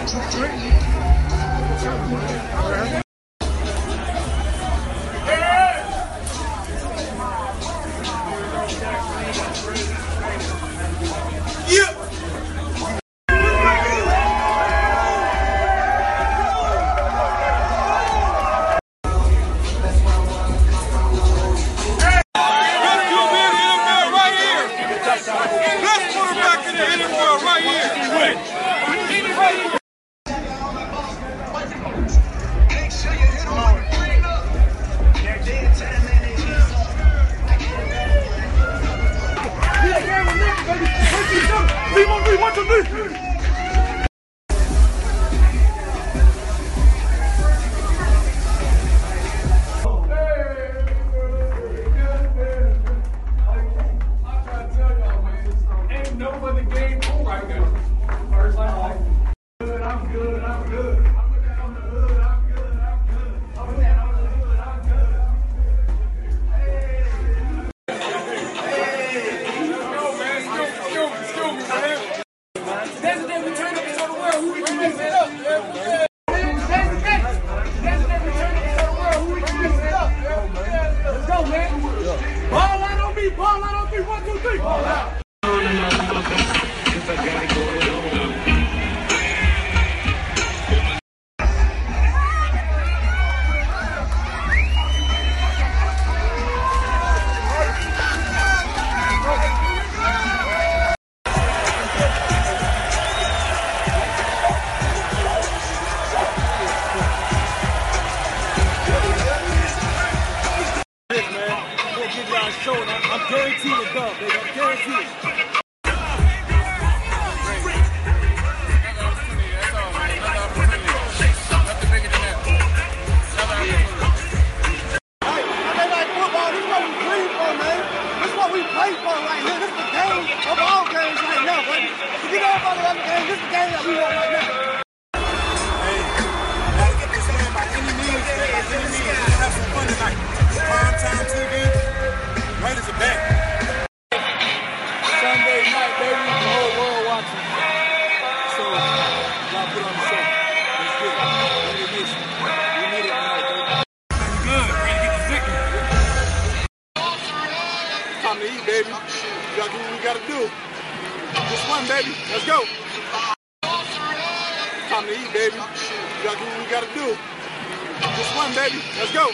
I'm guaranteed a dub, baby. I'm guaranteed. Baby, you gotta do what we gotta do. Just one, baby. Let's go. Time to eat, baby. You gotta do what we gotta do. Just one, baby. Let's go.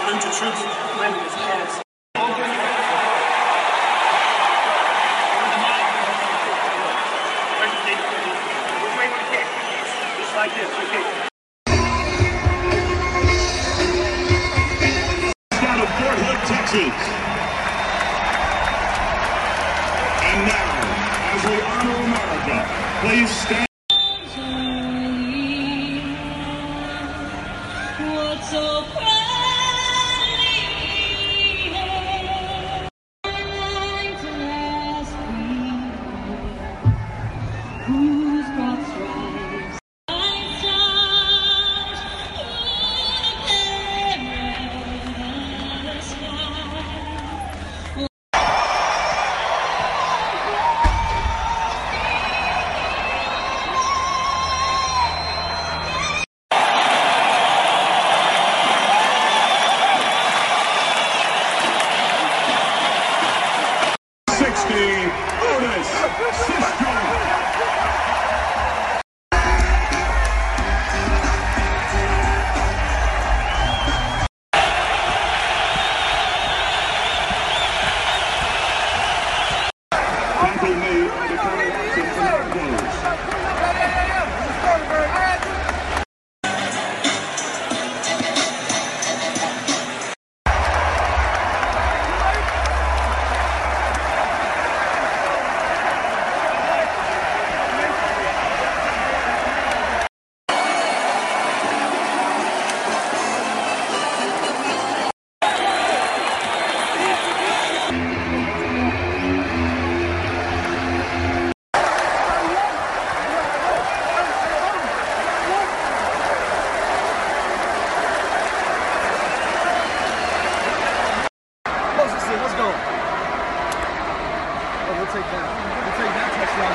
Ninja troops landing his cannons. Just like this, okay. Out of Fort Hood, Texas. And now, as we honor America, please stand. What's so proudly lines and as we whose broad stripes light stars in the sky. 60, Otis Cisco. Tackle made by the current Cincinnati Bengals. Let's go. Oh, we'll take that. We'll take that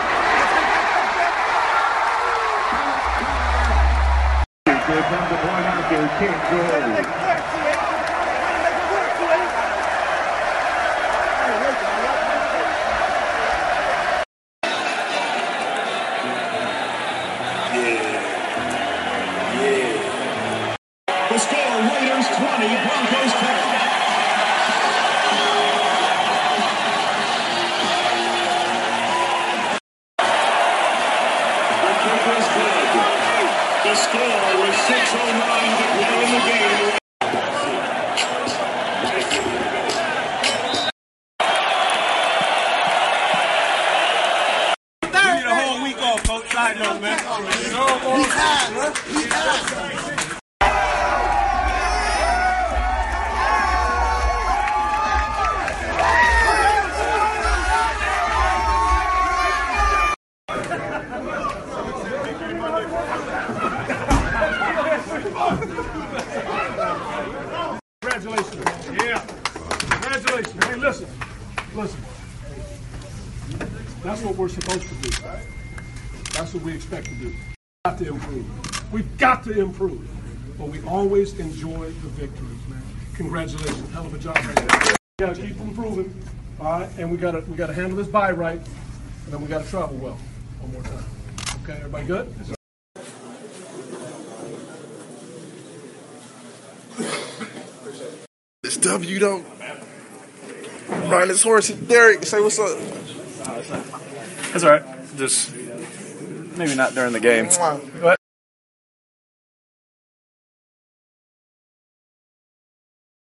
touchdown. Here comes the point out there, King Joe. The score, Raiders 20, Broncos 10. The score was 6:09 to play in the game. We need a whole week off, coach. Side note, man. Congratulations. Yeah. Congratulations. Hey, listen. That's what we're supposed to do. That's what we expect to do. We've got to improve. We've got to improve. But we always enjoy the victories, man. Congratulations. Hell of a job right there. We gotta keep improving. All right, and we gotta handle this bye right, and then we gotta travel well. One more time. Okay, everybody good? This W don't. Riding his horse. Derek, say what's up. That's all right. Just maybe not during the game. Mwah. What?